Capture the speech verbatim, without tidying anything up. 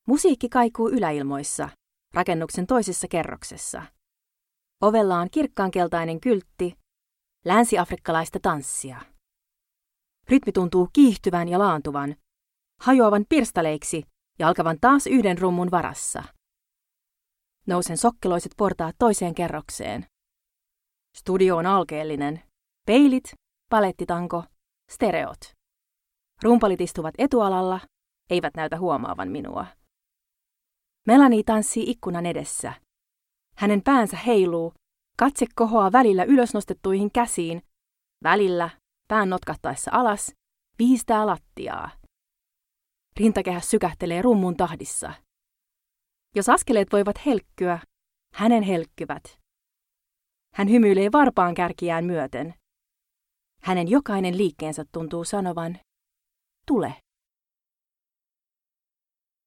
Musiikki kaikuu yläilmoissa, rakennuksen toisessa kerroksessa. Ovella on kirkkaankeltainen kyltti, länsi-afrikkalaista tanssia. Rytmi tuntuu kiihtyvän ja laantuvan, hajoavan pirstaleiksi ja alkavan taas yhden rummun varassa. Nousen sokkeloiset portaat toiseen kerrokseen. Studio on alkeellinen. Peilit, palettitanko, stereot. Rumpalit istuvat etualalla, eivät näytä huomaavan minua. Melanie tanssii ikkunan edessä. Hänen päänsä heiluu, katse kohoaa välillä ylösnostettuihin käsiin, välillä pään notkahtaessa alas, viistää lattiaa. Rintakehä sykähtelee rummun tahdissa. Jos askeleet voivat helkkyä, hänen helkkyvät. Hän hymyilee varpaan kärkiään myöten. Hänen jokainen liikkeensä tuntuu sanovan, tule.